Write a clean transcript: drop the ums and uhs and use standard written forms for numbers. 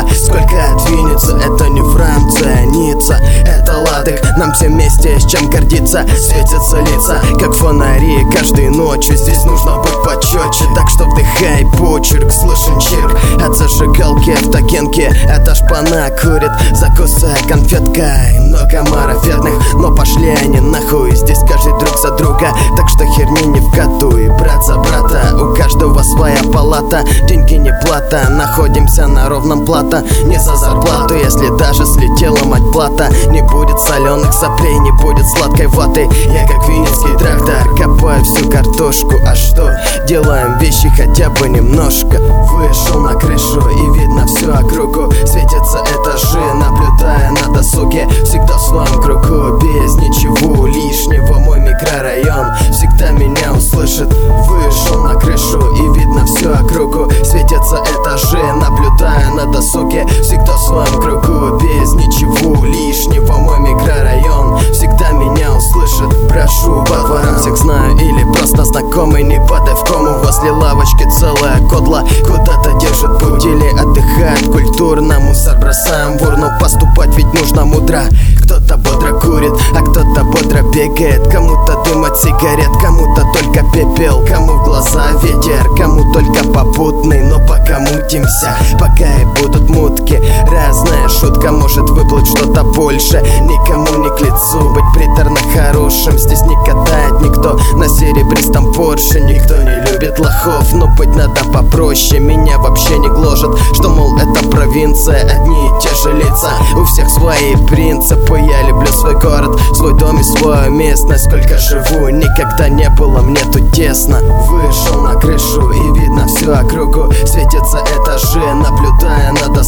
Сколько двинется, это не Франция, Ницца, это Ладог. Нам всем вместе с чем гордиться. Светятся лица, как фонари каждой ночью. Здесь нужно быть почетче, так что вдыхай почерк. Слышен чирк от зажигалки в токенке. Это шпана курит, закусая конфеткой. Много марафетных, но пошли они нахуй. Здесь каждый друг за друга, так что херни не вкатуй. Брат за брата, у каждого своя палата. Деньги не плата, находимся на ровном плато. Не за зарплату, если даже слетела мать плата. Не будет соленых соплей, не будет сладкой ваты. Я как винницкий трактор, копаю всю картошку. А что? Делаем вещи хотя бы немножко. Вышел на крышу и видно всю округу. Светятся этажи, наблюдая на досуге. Всегда в своем кругу, без ничего лишнего. Мой микрорайон всегда меня услышит. Вышел на крышу и видно всю округу. Светятся этажи, наблюдая на досуге. Всегда в своем кругу, без ничего лишнего. Мой микрорайон всегда меня услышит. Прошу по дворам, всех знаю или просто знакомый. Не падай в кому, возле лавочки целая кодла. Куда-то держит путь или отдыхает культурно. Мусор бросаем в урну, поступать ведь нужно мудро. Кто-то бодро курит, а кто-то бодро бегает. Кому-то дым от сигарет, кому-то только пепел. Кому в глаза ветер, кому только попутный. Но пока мутимся, пока и будут мутки. Разная шутка, может выплыть что-то больше. Никому не к лицу быть приторно хорошим. Здесь не катает никто на серебристом Порше. Никто не любит лохов, но быть надо попроще. Меня вообще не гложет, что, мол, это провинция. Одни и те же лица, у всех свои принципы. Я люблю свой город, свой дом и свою местность. Сколько живу, никогда не было мне тут тесно. Вышел на крышу и видно всю округу. Светятся этажи, наблюдая на досуге.